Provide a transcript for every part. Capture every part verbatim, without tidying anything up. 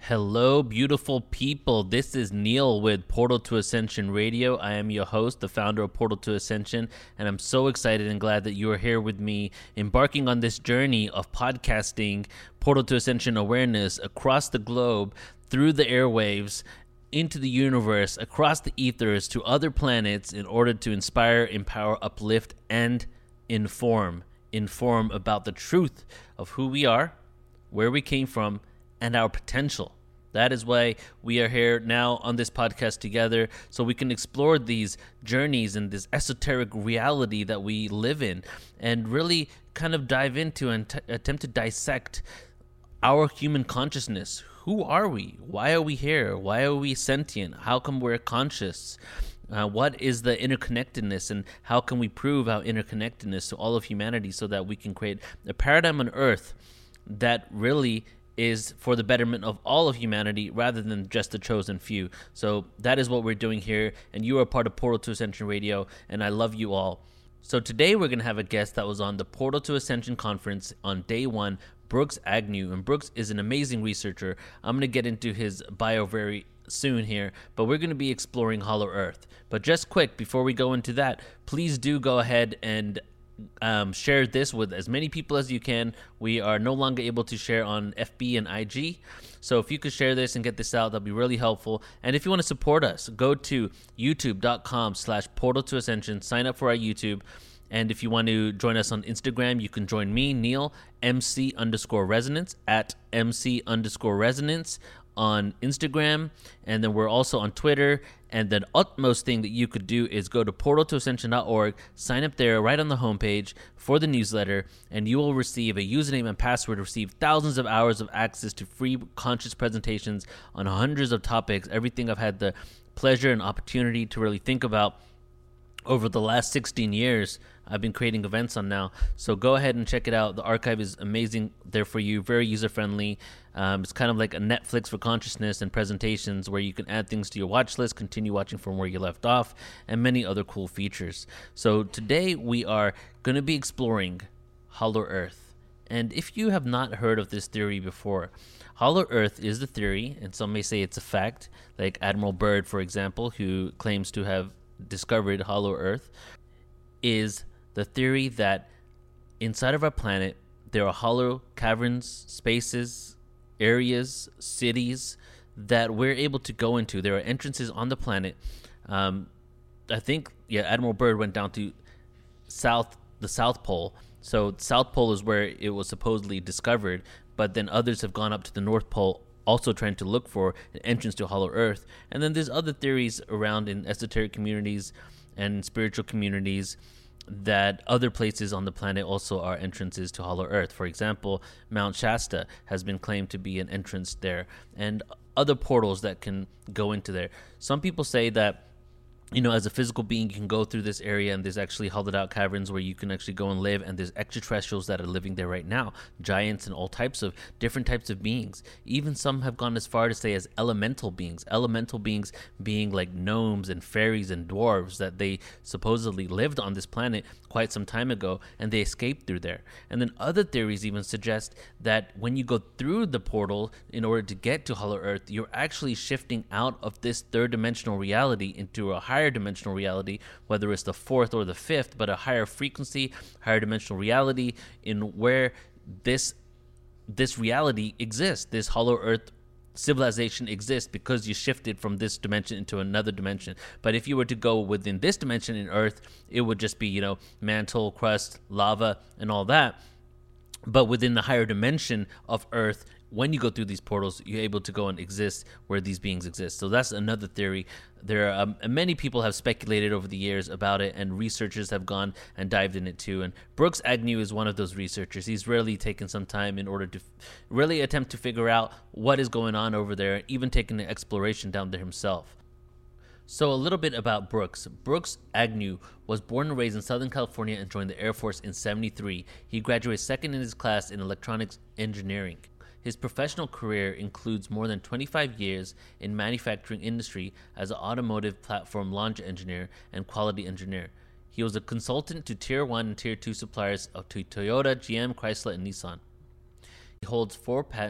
Hello, beautiful people. This is Neil with Portal to Ascension Radio. I am your host, the founder of Portal to Ascension, and I'm so excited and glad that you are here with me, embarking on this journey of podcasting Portal to Ascension awareness across the globe, through the airwaves, into the universe, across the ethers, to other planets, in order to inspire, empower, uplift, and inform. Inform about the truth of who we are, where we came from, and our potential. That is why we are here now on this podcast together, so we can explore these journeys and this esoteric reality that we live in, and really kind of dive into and t- attempt to dissect our human consciousness. Who are we? Why are we here? Why are we sentient? How come we're conscious? Uh, what is the interconnectedness, and how can we prove our interconnectedness to all of humanity so that we can create a paradigm on Earth that really is for the betterment of all of humanity rather than just the chosen few. So that is what we're doing here, and you are part of Portal to Ascension Radio, and I love you all. So today we're going to have a guest that was on the Portal to Ascension conference on day one, Brooks Agnew, and Brooks is an amazing researcher. I'm going to get into his bio very soon here, but we're going to be exploring Hollow Earth. But just quick, before we go into that, please do go ahead and Um, share this with as many people as you can. We are no longer able to share on F B and I G, so if you could share this and get this out, that'd be really helpful. And if you want to support us, go to youtube.com slash portal to ascension, sign up for our YouTube. And if you want to join us on Instagram, you can join me, Neil, MC underscore resonance, at MC underscore resonance on Instagram. And then we're also on Twitter. And the utmost thing that you could do is go to portal to ascension dot org, sign up there right on the homepage for the newsletter, and you will receive a username and password, receive thousands of hours of access to free conscious presentations on hundreds of topics, everything I've had the pleasure and opportunity to really think about over the last sixteen years. I've been creating events on now. So go ahead and check it out. The archive is amazing there for you, very user-friendly. Um, it's kind of like a Netflix for consciousness and presentations where you can add things to your watch list, continue watching from where you left off, and many other cool features. So today we are going to be exploring Hollow Earth. And if you have not heard of this theory before, Hollow Earth is the theory, and some may say it's a fact, like Admiral Byrd, for example, who claims to have discovered Hollow Earth, is the theory that inside of our planet there are hollow caverns, spaces, areas, cities that we're able to go into. There are entrances on the planet. Um, I think, yeah, Admiral Byrd went down to south, the South Pole. So South Pole is where it was supposedly discovered, but then others have gone up to the North Pole, also trying to look for an entrance to Hollow Earth. And then there's other theories around in esoteric communities and spiritual communities that other places on the planet also are entrances to Hollow Earth. For example, Mount Shasta has been claimed to be an entrance there, and other portals that can go into there. Some people say that, you know, as a physical being, you can go through this area, and there's actually hollowed out caverns where you can actually go and live, and there's extraterrestrials that are living there right now, giants and all types of different types of beings. Even some have gone as far to say as elemental beings, elemental beings being like gnomes and fairies and dwarves that they supposedly lived on this planet quite some time ago, and they escaped through there. And then other theories even suggest that when you go through the portal in order to get to Hollow Earth, you're actually shifting out of this third dimensional reality into a higher higher dimensional reality, whether it's the fourth or the fifth, but a higher frequency, higher dimensional reality in where this this reality exists, this Hollow Earth civilization exists, because you shifted from this dimension into another dimension. But if you were to go within this dimension in Earth, it would just be, you know, mantle, crust, lava, and all that. But within the higher dimension of Earth, when you go through these portals, you're able to go and exist where these beings exist. So that's another theory. There are um, many people have speculated over the years about it, and researchers have gone and dived in it too. And Brooks Agnew is one of those researchers. He's really taken some time in order to f- really attempt to figure out what is going on over there, even taking an exploration down there himself. So a little bit about Brooks. Brooks Agnew was born and raised in Southern California and joined the Air Force in seventy-three. He graduated second in his class in electronics engineering. His professional career includes more than twenty-five years in manufacturing industry as an automotive platform launch engineer and quality engineer. He was a consultant to Tier one and Tier two suppliers of to Toyota, G M, Chrysler, and Nissan. He holds four patents,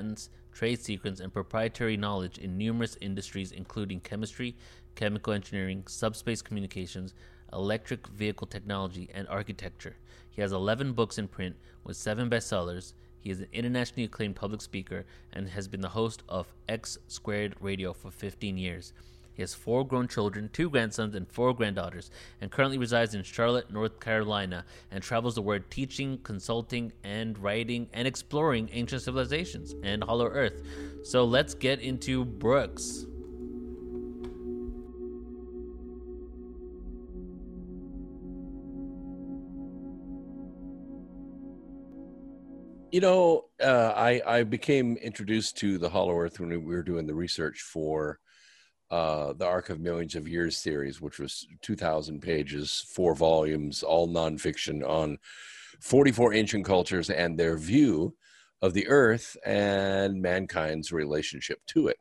trade secrets, and proprietary knowledge in numerous industries, including chemistry, chemical engineering, subspace communications, electric vehicle technology, and architecture. He has eleven books in print with seven bestsellers. He is an internationally acclaimed public speaker and has been the host of X Squared Radio for fifteen years. He has four grown children, two grandsons, and four granddaughters, and currently resides in Charlotte, North Carolina, and travels the world teaching, consulting, and writing, and exploring ancient civilizations and Hollow Earth. So let's get into Brooks. You know, uh, I, I became introduced to the Hollow Earth when we were doing the research for uh, the Arc of Millions of Years series, which was two thousand pages, four volumes, all nonfiction on forty-four ancient cultures and their view of the Earth and mankind's relationship to it.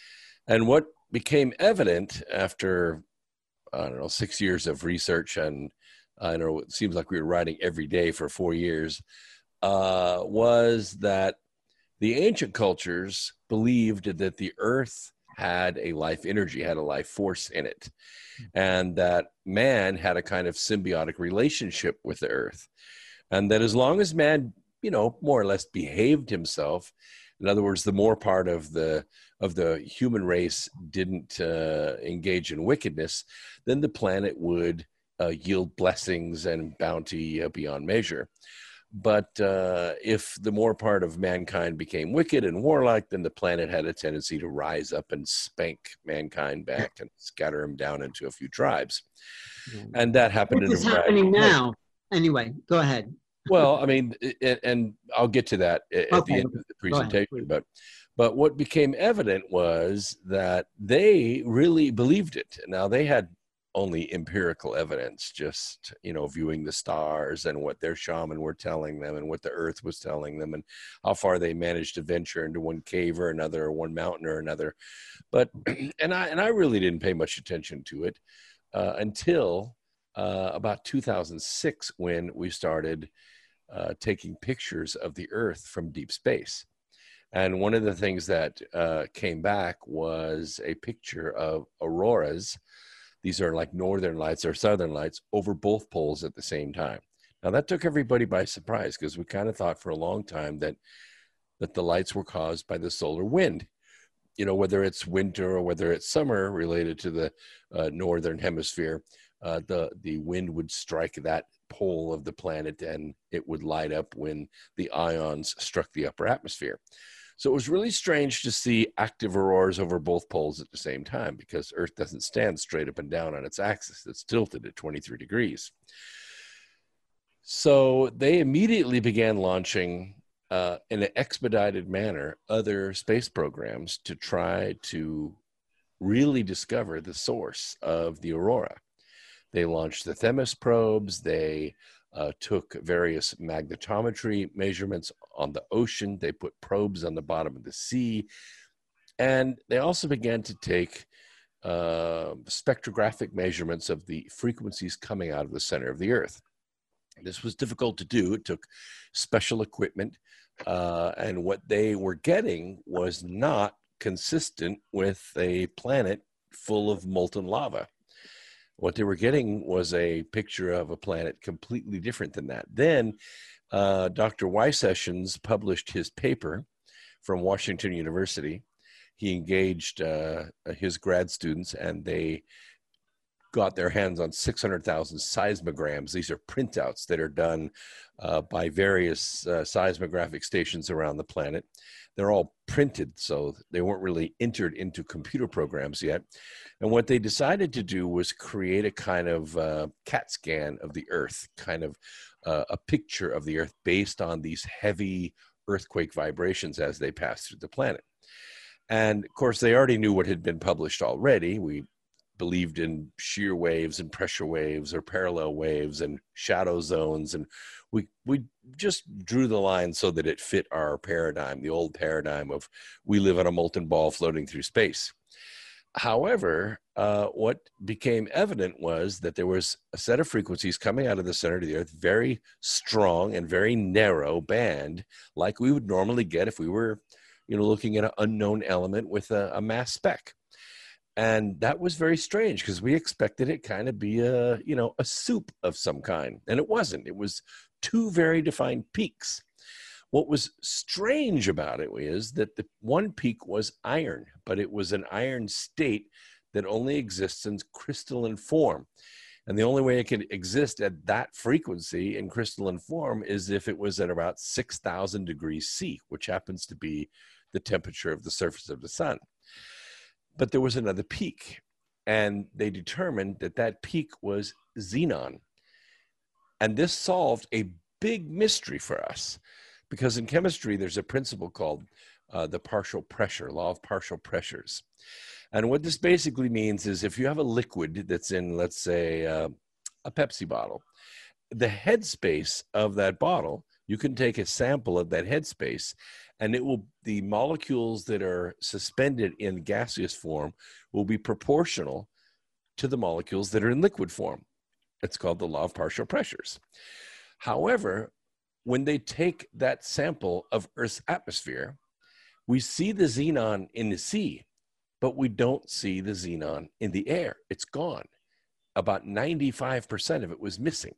And what became evident after, I don't know, six years of research, and I know it seems like we were writing every day for four years, Uh, was that the ancient cultures believed that the earth had a life energy, had a life force in it, and that man had a kind of symbiotic relationship with the earth. And that as long as man, you know, more or less behaved himself, in other words, the more part of the of the human race didn't uh, engage in wickedness, then the planet would uh, yield blessings and bounty uh, beyond measure. But uh, if the more part of mankind became wicked and warlike, then the planet had a tendency to rise up and spank mankind back and scatter them down into a few tribes. And that happened This in is a variety happening of ways. now. Anyway, go ahead. Well, I mean, and, and I'll get to that at Okay, the end okay. of the Go ahead, presentation. please. but but what became evident was that they really believed it. Now, they had only empirical evidence, just, you know, viewing the stars and what their shaman were telling them and what the earth was telling them and how far they managed to venture into one cave or another, or one mountain or another. But, and I, and I really didn't pay much attention to it uh, until uh, about two thousand six, when we started uh, taking pictures of the earth from deep space. And one of the things that uh, came back was a picture of auroras. These are like northern lights or southern lights over both poles at the same time. Now, that took everybody by surprise, because we kind of thought for a long time that that the lights were caused by the solar wind. You know, whether it's winter or whether it's summer related to the uh, northern hemisphere, uh, the, the wind would strike that pole of the planet and it would light up when the ions struck the upper atmosphere. So it was really strange to see active auroras over both poles at the same time, because Earth doesn't stand straight up and down on its axis. It's tilted at twenty-three degrees. So they immediately began launching, uh, in an expedited manner, other space programs to try to really discover the source of the aurora. They launched the Themis probes. They Uh, took various magnetometry measurements on the ocean. They put probes on the bottom of the sea. And they also began to take uh, spectrographic measurements of the frequencies coming out of the center of the Earth. This was difficult to do. It took special equipment. Uh, and what they were getting was not consistent with a planet full of molten lava. What they were getting was a picture of a planet completely different than that. Then uh, Doctor Y. Sessions published his paper from Washington University. He engaged uh, his grad students, and they got their hands on six hundred thousand seismograms. These are printouts that are done uh, by various uh, seismographic stations around the planet. They're all printed, so they weren't really entered into computer programs yet. And what they decided to do was create a kind of uh, CAT scan of the Earth, kind of uh, a picture of the Earth based on these heavy earthquake vibrations as they pass through the planet. And of course, they already knew what had been published already. We believed in shear waves and pressure waves or parallel waves and shadow zones. And we we just drew the line so that it fit our paradigm, the old paradigm of we live on a molten ball floating through space. However, uh, what became evident was that there was a set of frequencies coming out of the center of the Earth, very strong and very narrow band, like we would normally get if we were you know, looking at an unknown element with a, a mass spec. And that was very strange because we expected it kind of be a, you know, a soup of some kind. And it wasn't. It was two very defined peaks. What was strange about it is that the one peak was iron, but it was an iron state that only exists in crystalline form. And the only way it could exist at that frequency in crystalline form is if it was at about six thousand degrees C, which happens to be the temperature of the surface of the sun. But there was another peak, and they determined that that peak was xenon. And this solved a big mystery for us, because in chemistry, there's a principle called uh, the partial pressure, law of partial pressures. And what this basically means is if you have a liquid that's in, let's say, uh, a Pepsi bottle, the headspace of that bottle, you can take a sample of that headspace, and it will, the molecules that are suspended in gaseous form will be proportional to the molecules that are in liquid form. It's called the law of partial pressures. However, when they take that sample of Earth's atmosphere, we see the xenon in the sea, but we don't see the xenon in the air. It's gone. About ninety-five percent of it was missing.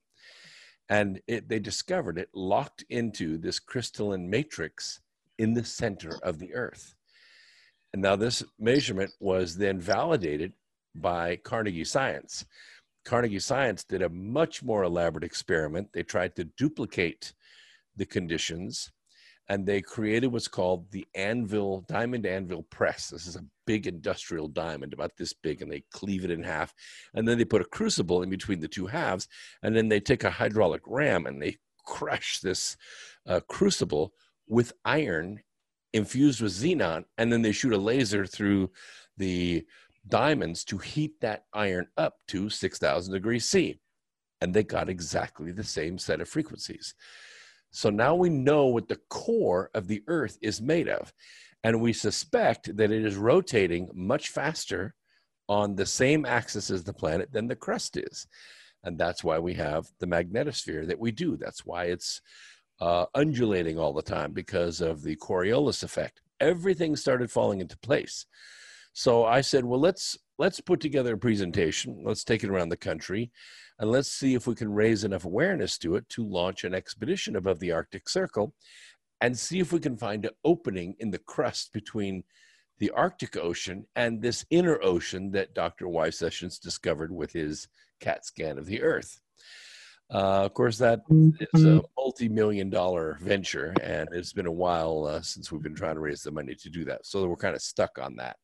And it, they discovered it locked into this crystalline matrix in the center of the Earth. And now this measurement was then validated by Carnegie Science. Carnegie Science did a much more elaborate experiment. They tried to duplicate the conditions, and they created what's called the anvil, diamond anvil press. This is a big industrial diamond, about this big, and they cleave it in half. And then they put a crucible in between the two halves, and then they take a hydraulic ram and they crush this uh, crucible with iron infused with xenon, and then they shoot a laser through the diamonds to heat that iron up to six thousand degrees C. And they got exactly the same set of frequencies. So now we know what the core of the Earth is made of. And we suspect that it is rotating much faster on the same axis as the planet than the crust is. And that's why we have the magnetosphere that we do. That's why it's uh, undulating all the time, because of the Coriolis effect. Everything started falling into place. So I said, well, let's let's put together a presentation. Let's take it around the country, and let's see if we can raise enough awareness to it to launch an expedition above the Arctic Circle and see if we can find an opening in the crust between the Arctic Ocean and this inner ocean that Doctor Y. Sessions discovered with his CAT scan of the Earth. Uh, of course, that is a multi-million dollar venture, and it's been a while uh, since we've been trying to raise the money to do that. So we're kind of stuck on that.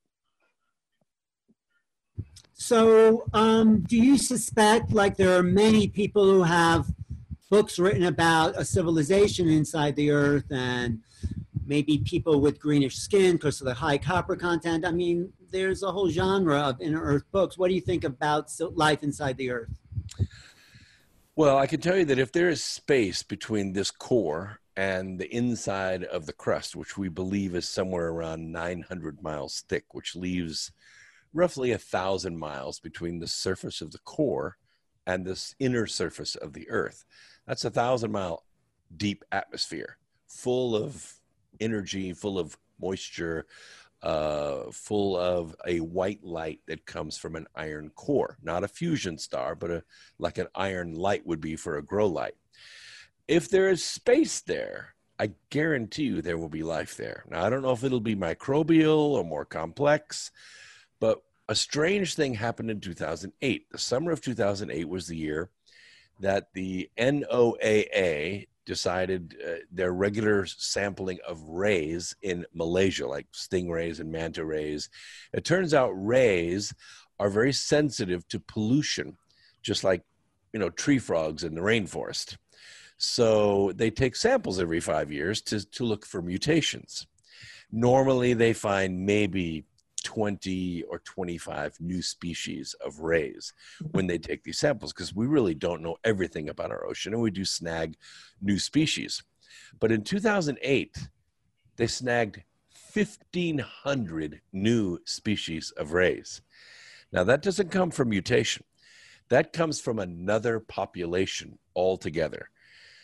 So um, do you suspect, like, there are many people who have books written about a civilization inside the Earth, and maybe people with greenish skin because of the high copper content? I mean, there's a whole genre of inner Earth books. What do you think about life inside the Earth? Well, I can tell you that if there is space between this core and the inside of the crust, which we believe is somewhere around nine hundred miles thick, which leaves roughly a thousand miles between the surface of the core and this inner surface of the Earth. That's a thousand mile deep atmosphere, full of energy, full of moisture, uh, full of a white light that comes from an iron core, not a fusion star, but a, like an iron light would be for a grow light. If there is space there, I guarantee you there will be life there. Now, I don't know if it'll be microbial or more complex, but a strange thing happened in two thousand eight. The summer of two thousand eight was the year that the N O A A decided uh, their regular sampling of rays in Malaysia, like stingrays and manta rays. It turns out rays are very sensitive to pollution, just like, you know, tree frogs in the rainforest. So they take samples every five years to, to look for mutations. Normally they find maybe twenty or twenty-five new species of rays when they take these samples, because we really don't know everything about our ocean, and we do snag new species. But in two thousand eight, they snagged fifteen hundred new species of rays. Now, that doesn't come from mutation. That comes from another population altogether.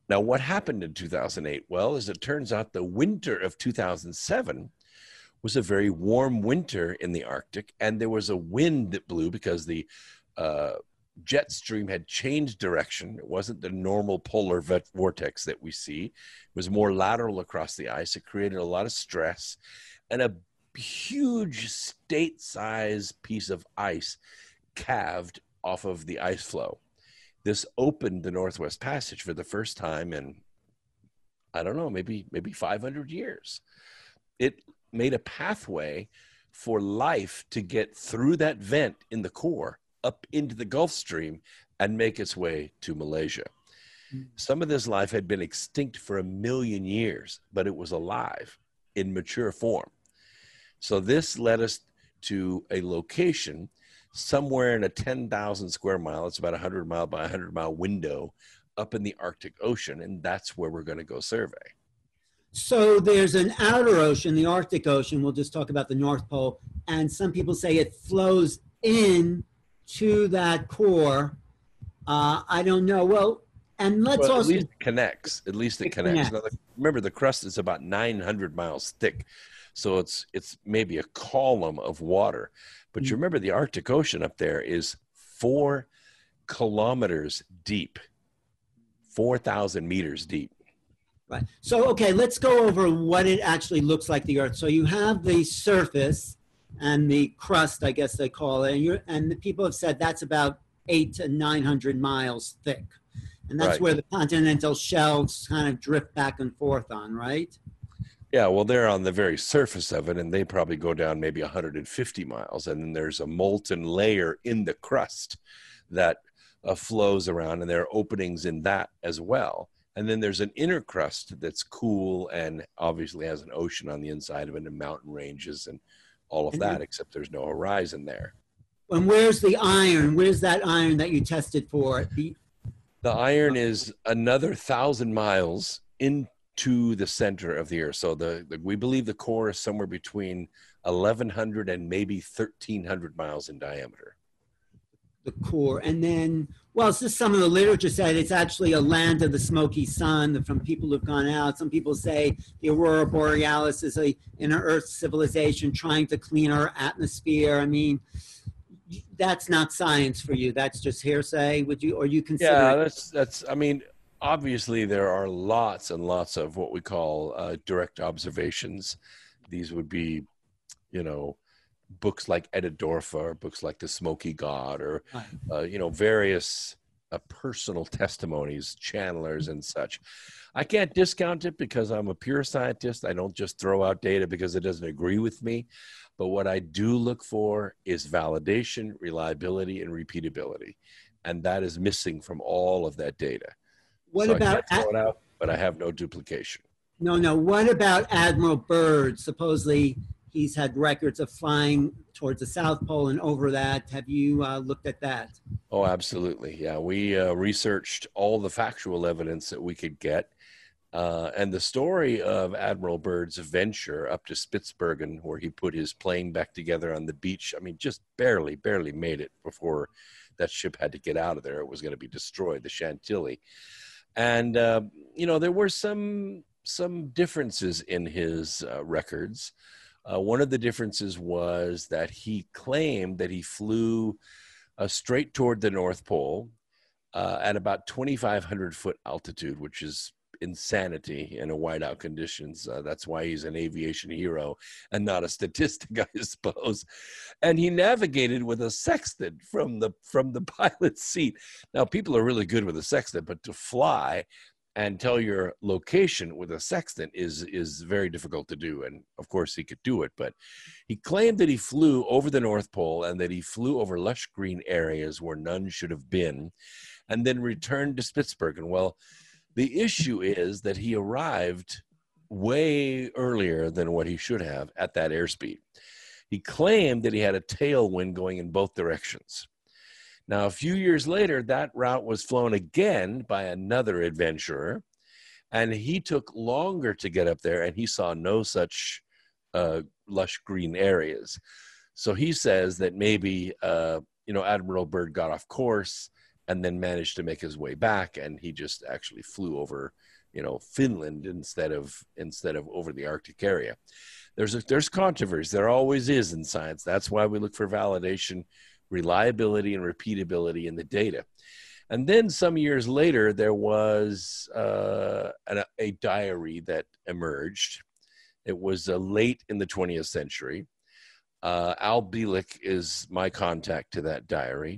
Now, what happened in two thousand eight? Well, as it turns out, the winter of two thousand seven was a very warm winter in the Arctic, and there was a wind that blew because the uh, jet stream had changed direction. It wasn't the normal polar vortex that we see. It was more lateral across the ice. It created a lot of stress, and a huge state-sized piece of ice calved off of the ice flow. This opened the Northwest Passage for the first time in, I don't know, maybe maybe five hundred years. It made a pathway for life to get through that vent in the core up into the Gulf Stream and make its way to Malaysia. Some of this life had been extinct for a million years, but it was alive in mature form. So this led us to a location somewhere in a ten thousand square mile, it's about a one hundred mile by one hundred mile window up in the Arctic Ocean, and that's where we're going to go survey. So there's an outer ocean, the Arctic Ocean. We'll just talk about the North Pole. And some people say it flows in to that core. Uh, I don't know. Well, and let's well, also... At least it connects. At least it, it connects. connects. Now, the, remember, the crust is about nine hundred miles thick. So it's it's maybe a column of water. But mm-hmm. you remember the Arctic Ocean up there is four kilometers deep, four thousand meters deep. Right. So, okay, let's go over what it actually looks like, the Earth. So you have the surface and the crust, I guess they call it, and, you're, and the people have said that's about eight to nine hundred miles thick. And that's right. where the continental shelves kind of drift back and forth on, right? Yeah, well, they're on the very surface of it, and they probably go down maybe one hundred fifty miles. And then there's a molten layer in the crust that uh, flows around, and there are openings in that as well. And then there's an inner crust that's cool and obviously has an ocean on the inside of it and mountain ranges and all of that, except there's no horizon there. And where's the iron? Where's that iron that you tested for? The, the iron is another thousand miles into the center of the Earth. So the, the we believe the core is somewhere between eleven hundred and maybe thirteen hundred miles in diameter. The core. And then, well, it's just some of the literature said it's actually a land of the smoky sun from people who've gone out. Some people say the Aurora Borealis is a inner Earth civilization trying to clean our atmosphere. I mean, that's not science for you. That's just hearsay. Would you, or you consider? Yeah, that's, that's, I mean, obviously there are lots and lots of what we call uh, direct observations. These would be, you know, books like Edidorfa or books like The Smoky God or, uh, you know, various uh, personal testimonies, channelers and such. I can't discount it because I'm a pure scientist. I don't just throw out data because it doesn't agree with me. But what I do look for is validation, reliability, and repeatability. And that is missing from all of that data. What so about... I can't throw it out, but I have no duplication. No, no. What about Admiral Byrd? Supposedly he's had records of flying towards the South Pole and over that. Have you uh, looked at that? Oh, absolutely. Yeah, we uh, researched all the factual evidence that we could get. Uh, and the story of Admiral Byrd's venture up to Spitsbergen, where he put his plane back together on the beach, I mean, just barely, barely made it before that ship had to get out of there. It was going to be destroyed, the Chantilly. And, uh, you know, there were some, some differences in his uh, records. Uh, one of the differences was that he claimed that he flew uh, straight toward the North Pole uh, at about twenty-five hundred foot altitude, which is insanity in a whiteout conditions. Uh, that's why he's an aviation hero and not a statistic, I suppose. And he navigated with a sextant from the from the pilot's seat. Now, people are really good with a sextant, but to fly and tell your location with a sextant is is very difficult to do. And of course he could do it, but he claimed that he flew over the North Pole and that he flew over lush green areas where none should have been, and then returned to Spitsbergen. Well, the issue is that he arrived way earlier than what he should have at that airspeed. He claimed that he had a tailwind going in both directions. Now, a few years later, that route was flown again by another adventurer, and he took longer to get up there, and he saw no such uh, lush green areas. So he says that maybe, uh, you know, Admiral Byrd got off course and then managed to make his way back. And he just actually flew over, you know, Finland instead of instead of over the Arctic area. There's a, there's controversy. There always is in science. That's why we look for validation, reliability, and repeatability in the data. And then some years later, there was uh, a, a diary that emerged. It was uh, late in the twentieth century. Uh, Al Bielek is my contact to that diary.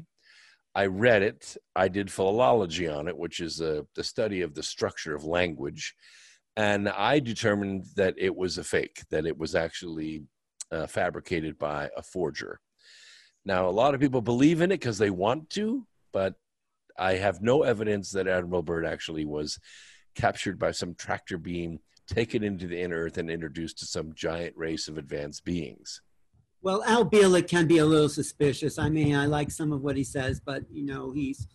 I read it. I did philology on it, which is uh, the study of the structure of language. And I determined that it was a fake, that it was actually uh, fabricated by a forger. Now, a lot of people believe in it because they want to, but I have no evidence that Admiral Byrd actually was captured by some tractor beam, taken into the inner earth, and introduced to some giant race of advanced beings. Well, Al Bielek can be a little suspicious. I mean, I like some of what he says, but, you know, he's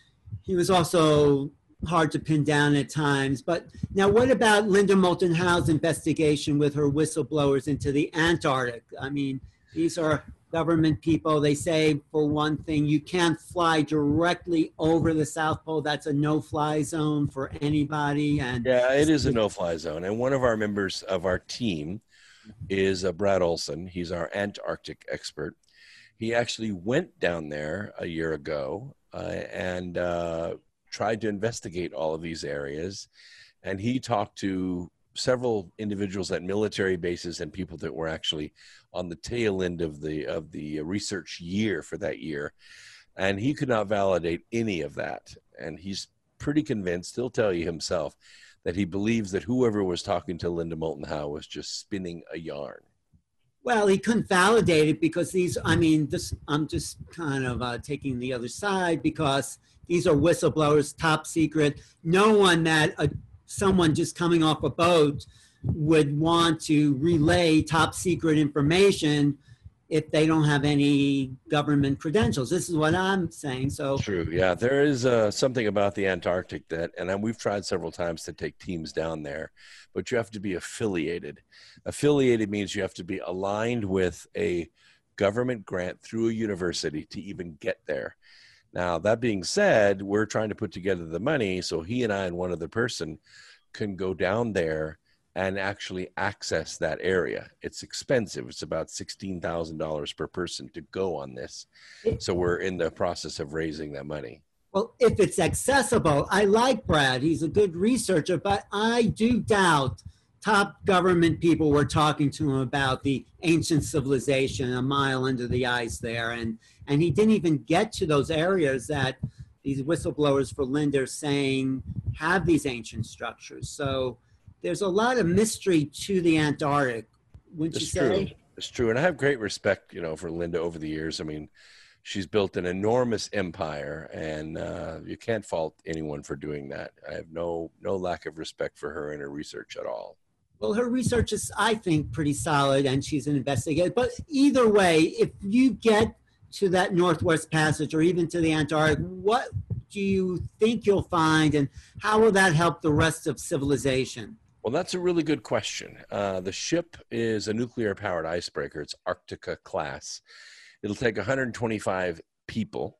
he was also hard to pin down at times. But now what about Linda Moulton Howe's investigation with her whistleblowers into the Antarctic? I mean, these are government people. They say, for one thing, you can't fly directly over the South Pole. That's a no-fly zone for anybody. And yeah, it is a no-fly zone. And one of our members of our team is uh, Brad Olson. He's our Antarctic expert. He actually went down there a year ago uh, and uh, tried to investigate all of these areas. And he talked to several individuals at military bases and people that were actually on the tail end of the of the research year for that year. And he could not validate any of that. And he's pretty convinced, he'll tell you himself, that he believes that whoever was talking to Linda Moulton Howe was just spinning a yarn. Well, he couldn't validate it because these, I mean, this, I'm just kind of uh, taking the other side because these are whistleblowers, top secret. No one that, uh, someone just coming off a boat would want to relay top secret information if they don't have any government credentials. This is what I'm saying. So true. Yeah, there is uh, something about the Antarctic that, and we've tried several times to take teams down there, but you have to be affiliated. Affiliated means you have to be aligned with a government grant through a university to even get there. Now, that being said, we're trying to put together the money so he and I and one other person can go down there and actually access that area. It's expensive. It's about sixteen thousand dollars per person to go on this. So we're in the process of raising that money. Well, if it's accessible, I like Brad. He's a good researcher, but I do doubt top government people were talking to him about the ancient civilization a mile under the ice there. And, and he didn't even get to those areas that these whistleblowers for Linda are saying have these ancient structures. So there's a lot of mystery to the Antarctic, wouldn't you say? True. It's true. And I have great respect, you know, for Linda over the years. I mean, she's built an enormous empire, and uh, you can't fault anyone for doing that. I have no no lack of respect for her and her research at all. Well, her research is, I think, pretty solid, and she's an investigator. But either way, if you get to that Northwest Passage or even to the Antarctic, what do you think you'll find, and how will that help the rest of civilization? Well, that's a really good question. Uh, the ship is a nuclear-powered icebreaker. It's Arctica class. It'll take one hundred twenty-five people.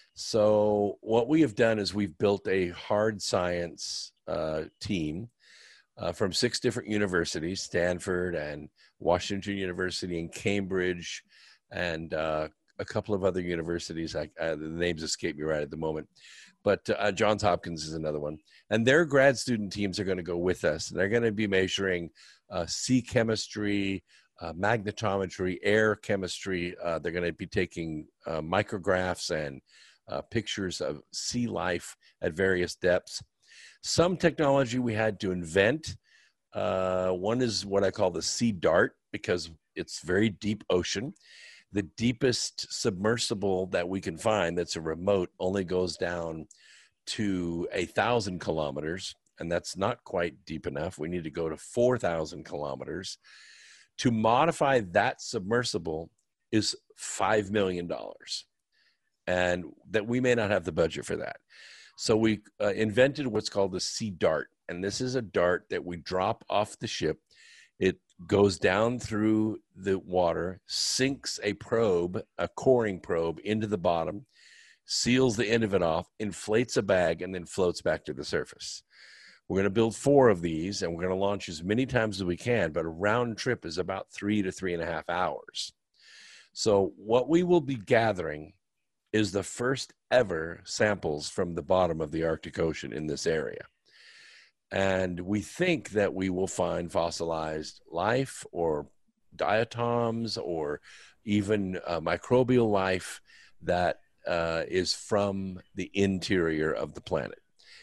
So what we have done is we've built a hard science uh, team uh, from six different universities, Stanford and Washington University and Cambridge, and uh, a couple of other universities. I, uh, the names escape me right at the moment. But uh, Johns Hopkins is another one. And their grad student teams are going to go with us. And they're going to be measuring uh, sea chemistry, uh, magnetometry, air chemistry. Uh, they're going to be taking uh, micrographs and uh, pictures of sea life at various depths. Some technology we had to invent. Uh, one is what I call the Sea Dart, because it's very deep ocean. The deepest submersible that we can find that's a remote only goes down to a thousand kilometers, and that's not quite deep enough. We need to go to four thousand kilometers. To modify that submersible is five million dollars, and that we may not have the budget for that. So we uh, invented what's called the Sea Dart, and this is a dart that we drop off the ship. It goes down through the water, sinks a probe, a coring probe into the bottom, seals the end of it off, inflates a bag, and then floats back to the surface. We're going to build four of these, and we're going to launch as many times as we can, but a round trip is about three to three and a half hours. So what we will be gathering is the first ever samples from the bottom of the Arctic Ocean in this area. And we think that we will find fossilized life or diatoms or even uh, microbial life that uh, is from the interior of the planet.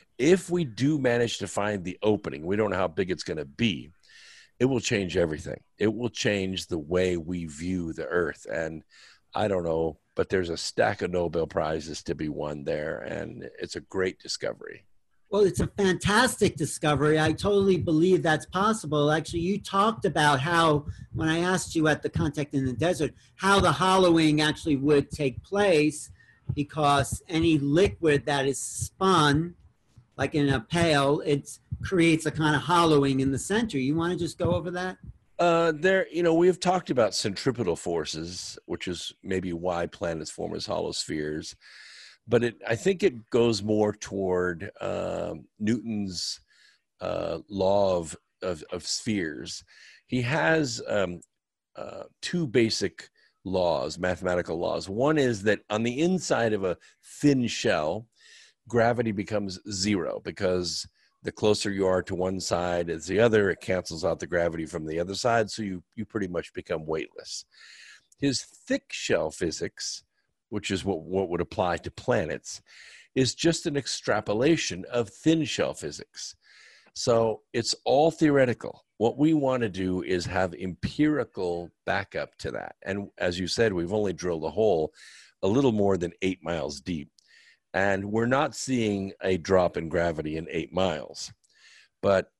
If we do manage to find the opening, we don't know how big it's going to be, it will change everything. It will change the way we view the Earth. And I don't know, but there's a stack of Nobel Prizes to be won there, and it's a great discovery. Well, it's a fantastic discovery. I totally believe that's possible. Actually, you talked about how, when I asked you at the Contact in the Desert, how the hollowing actually would take place, because any liquid that is spun, like in a pail, it creates a kind of hollowing in the center. You want to just go over that? Uh, there, you know, we've talked about centripetal forces, which is maybe why planets form as hollow spheres. But it, I think it goes more toward uh, Newton's uh, law of, of, of spheres. He has um, uh, two basic laws, mathematical laws. One is that on the inside of a thin shell, gravity becomes zero, because the closer you are to one side as the other, it cancels out the gravity from the other side, so you, you pretty much become weightless. His thick shell physics, which is what, what would apply to planets, is just an extrapolation of thin shell physics. So it's all theoretical. What we want to do is have empirical backup to that. And as you said, we've only drilled a hole a little more than eight miles deep. And we're not seeing a drop in gravity in eight miles. But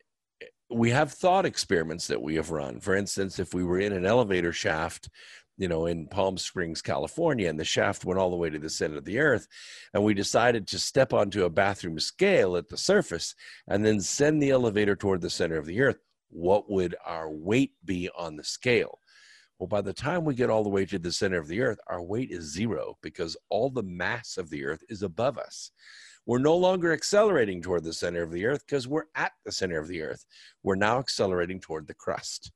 we have thought experiments that we have run. For instance, if we were in an elevator shaft, you know, in Palm Springs, California, and the shaft went all the way to the center of the Earth, and we decided to step onto a bathroom scale at the surface and then send the elevator toward the center of the Earth, what would our weight be on the scale? Well, by the time we get all the way to the center of the Earth, our weight is zero, because all the mass of the Earth is above us. We're no longer accelerating toward the center of the Earth because we're at the center of the Earth. We're now accelerating toward the crust.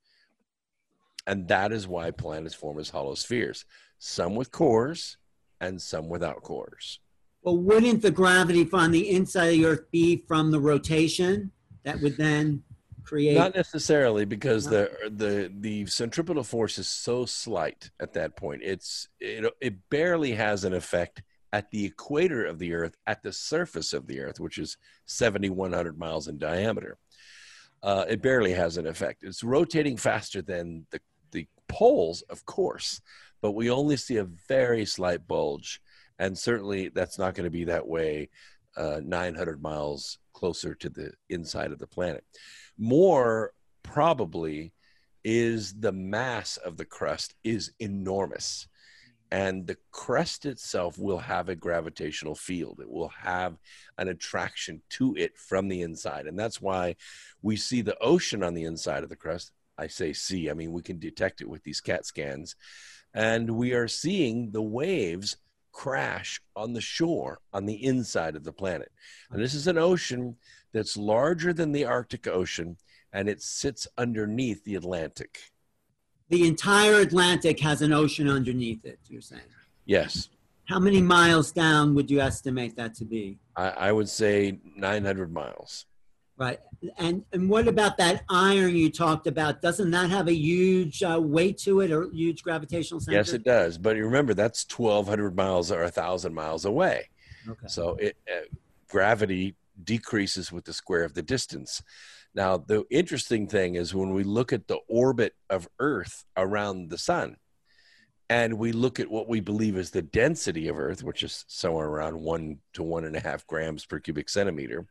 And that is why planets form as hollow spheres, some with cores and some without cores. Well, wouldn't the gravity on the inside of the Earth be from the rotation that would then create? Not necessarily, because the the the centripetal force is so slight at that point. It's it, it barely has an effect at the equator of the Earth, at the surface of the Earth, which is seven thousand one hundred miles in diameter. Uh, it barely has an effect. It's rotating faster than the the poles, of course, but we only see a very slight bulge, and certainly that's not going to be that way uh, nine hundred miles closer to the inside of the planet. More probably is the mass of the crust is enormous, and the crust itself will have a gravitational field. It will have an attraction to it from the inside, and that's why we see the ocean on the inside of the crust. I say see, I mean, we can detect it with these CAT scans, and we are seeing the waves crash on the shore on the inside of the planet. And this is an ocean that's larger than the Arctic Ocean, and it sits underneath the Atlantic. The entire Atlantic has an ocean underneath it, you're saying? Yes. How many miles down would you estimate that to be? I, I would say nine hundred miles. Right. And and what about that iron you talked about? Doesn't that have a huge uh, weight to it, or huge gravitational center? Yes, it does. But remember, that's twelve hundred miles or one thousand miles away. Okay. So it, uh, gravity decreases with the square of the distance. Now, the interesting thing is when we look at the orbit of Earth around the sun, and we look at what we believe is the density of Earth, which is somewhere around one to one and a half grams per cubic centimeter,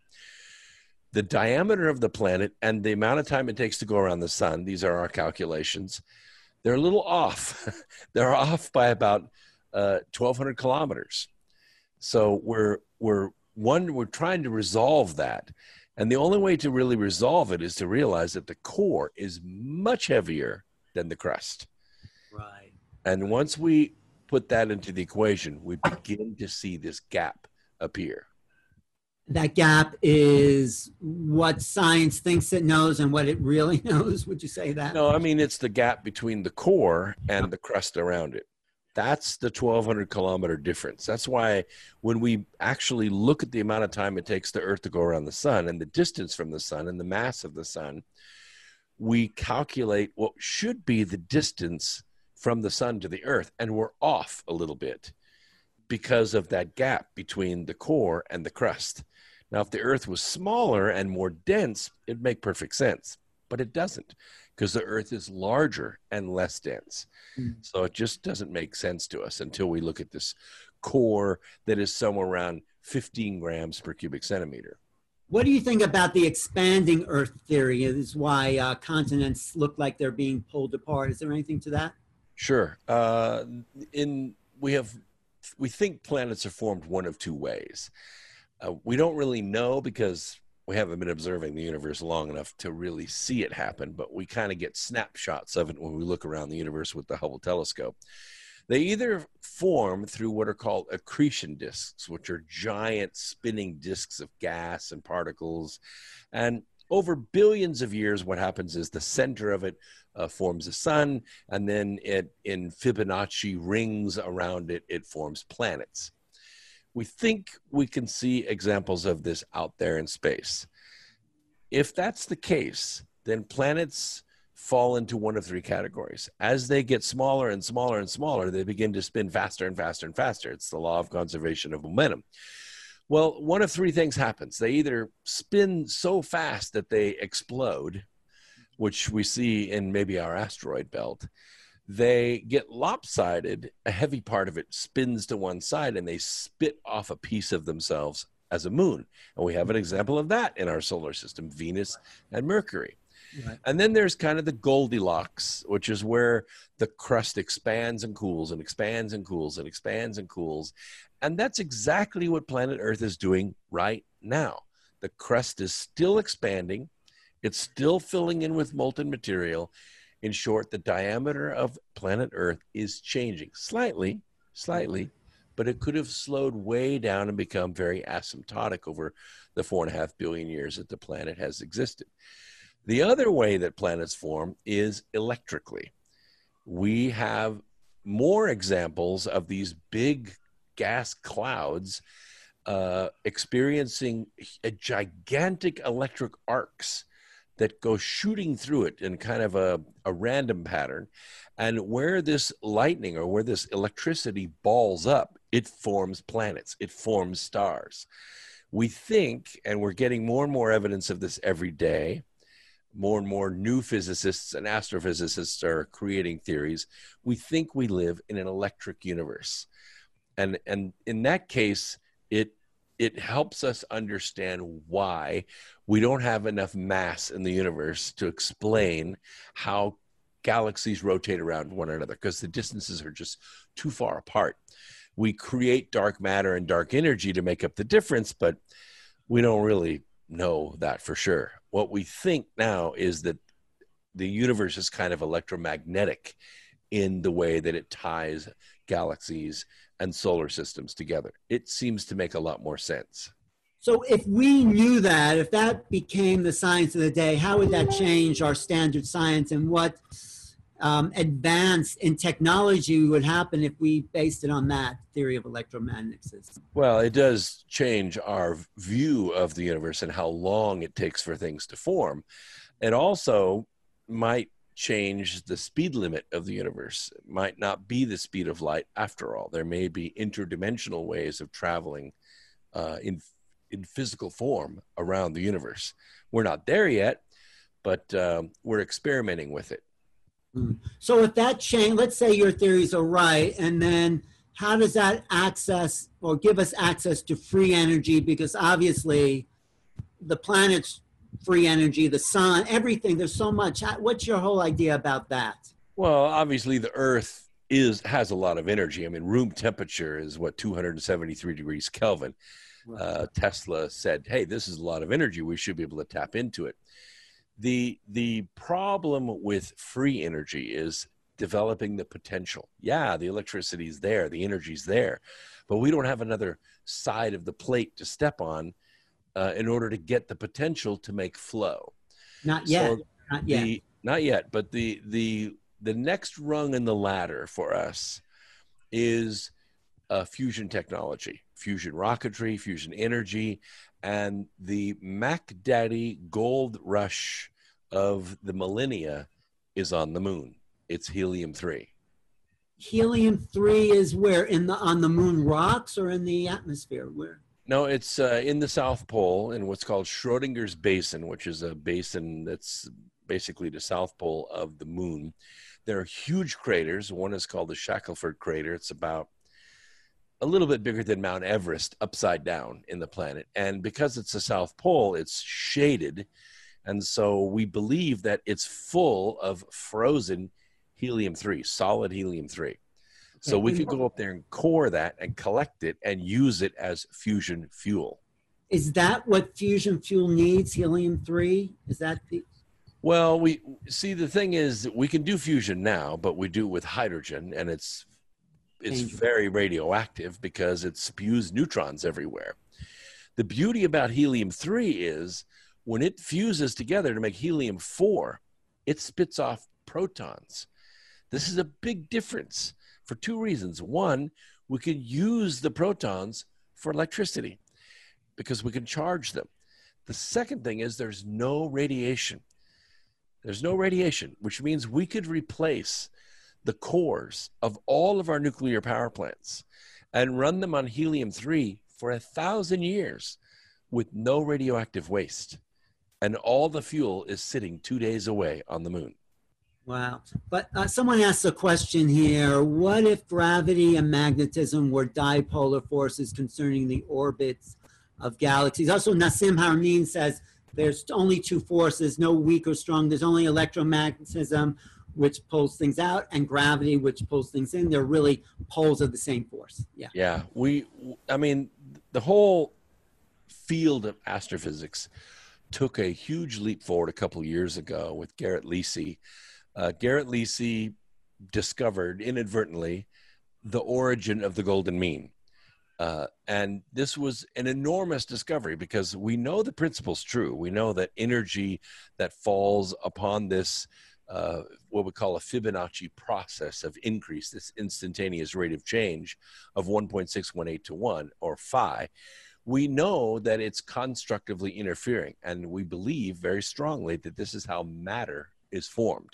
the diameter of the planet and the amount of time it takes to go around the sun, these are our calculations, they're a little off. They're off by about uh, twelve hundred kilometers. So we're, we're, one, we're trying to resolve that. And the only way to really resolve it is to realize that the core is much heavier than the crust. Right. And once we put that into the equation, we begin to see this gap appear. That gap is what science thinks it knows and what it really knows. Would you say that? No, I mean, it's the gap between the core and the crust around it. That's the twelve hundred kilometer difference. That's why when we actually look at the amount of time it takes the Earth to go around the sun and the distance from the sun and the mass of the sun, we calculate what should be the distance from the sun to the Earth, and we're off a little bit because of that gap between the core and the crust. Now, if the Earth was smaller and more dense, it'd make perfect sense, but it doesn't, because the Earth is larger and less dense. Mm. So it just doesn't make sense to us until we look at this core that is somewhere around fifteen grams per cubic centimeter. What do you think about the expanding Earth theory? Is why uh, continents look like they're being pulled apart. Is there anything to that? Sure. Uh, in we have we think planets are formed one of two ways. Uh, we don't really know because we haven't been observing the universe long enough to really see it happen, but we kind of get snapshots of it when we look around the universe with the Hubble telescope. They either form through what are called accretion disks, which are giant spinning disks of gas and particles. And over billions of years, what happens is the center of it uh, forms a sun, and then it, in Fibonacci rings around it, it forms planets. We think we can see examples of this out there in space. If that's the case, then planets fall into one of three categories. As they get smaller and smaller and smaller, they begin to spin faster and faster and faster. It's the law of conservation of momentum. Well, one of three things happens. They either spin so fast that they explode, which we see in maybe our asteroid belt. They get lopsided, a heavy part of it spins to one side, and they spit off a piece of themselves as a moon. And we have an example of that in our solar system, Venus and Mercury. Right. And then there's kind of the Goldilocks, which is where the crust expands and cools and expands and cools and expands and cools. And that's exactly what planet Earth is doing right now. The crust is still expanding. It's still filling in with molten material. In short, the diameter of planet Earth is changing slightly, slightly, but it could have slowed way down and become very asymptotic over the four and a half billion years that the planet has existed. The other way that planets form is electrically. We have more examples of these big gas clouds uh, experiencing a gigantic electric arcs that go shooting through it in kind of a, a random pattern. And where this lightning or where this electricity balls up, it forms planets, it forms stars. We think, and we're getting more and more evidence of this every day, more and more new physicists and astrophysicists are creating theories. We think we live in an electric universe. And, and in that case, it it helps us understand why we don't have enough mass in the universe to explain how galaxies rotate around one another, because the distances are just too far apart. We create dark matter and dark energy to make up the difference, but we don't really know that for sure. What we think now is that the universe is kind of electromagnetic in the way that it ties galaxies and solar systems together. It seems to make a lot more sense. So if we knew that, if that became the science of the day, how would that change our standard science, and what um, advance in technology would happen if we based it on that theory of electromagnetism? Well, it does change our view of the universe and how long it takes for things to form. It also might change the speed limit of the universe. It might not be the speed of light after all. There may be interdimensional ways of traveling uh, in in physical form around the universe. We're not there yet, but um, we're experimenting with it. So if that change, let's say your theories are right, and then how does that access or give us access to free energy? Because obviously the planet's free energy, the sun, everything, there's so much. What's your whole idea about that? Well, obviously the Earth is has a lot of energy. I mean, room temperature is what, two hundred seventy-three degrees Kelvin. Uh, Tesla said, hey, this is a lot of energy. We should be able to tap into it. The, the problem with free energy is developing the potential. Yeah, the electricity is there, the energy's there, but we don't have another side of the plate to step on uh, in order to get the potential to make flow. Not yet. So not yet. the not yet, but the the the next rung in the ladder for us is uh, fusion technology, fusion rocketry, fusion energy, and the Mac Daddy gold rush of the millennia is on the moon. It's helium three. Helium three is where in the on the moon rocks or in the atmosphere? Where? No, it's uh, in the South Pole in what's called Schrodinger's Basin, which is a basin that's basically the South Pole of the moon. There are huge craters. One is called the Shackelford crater. It's about a little bit bigger than Mount Everest upside down in the planet. And because it's the South Pole, it's shaded. And so we believe that it's full of frozen helium three, solid helium three. So we could go up there and core that and collect it and use it as fusion fuel. Is that what fusion fuel needs, helium three? Is that the... Well, we see the thing is that we can do fusion now, but we do it with hydrogen, and it's it's very radioactive because it spews neutrons everywhere. The beauty about helium three is when it fuses together to make helium four, it spits off protons. This is a big difference for two reasons. One, we can use the protons for electricity because we can charge them. The second thing is there's no radiation. There's no radiation, which means we could replace the cores of all of our nuclear power plants and run them on helium three for a thousand years with no radioactive waste. And all the fuel is sitting two days away on the moon. Wow. But uh, someone asked a question here. What if gravity and magnetism were dipolar forces concerning the orbits of galaxies? Also, Nassim Haramein says there's only two forces, no weak or strong. There's only electromagnetism, which pulls things out, and gravity, which pulls things in. They're really poles of the same force. Yeah. Yeah. We, I mean, the whole field of astrophysics took a huge leap forward a couple of years ago with Garrett Lisi. Uh, Garrett Lisi discovered inadvertently the origin of the golden mean. Uh, and this was an enormous discovery because we know the principle's true. We know that energy that falls upon this, uh, what we call a Fibonacci process of increase, this instantaneous rate of change of one point six one eight to one, or phi, we know that it's constructively interfering. And we believe very strongly that this is how matter is formed.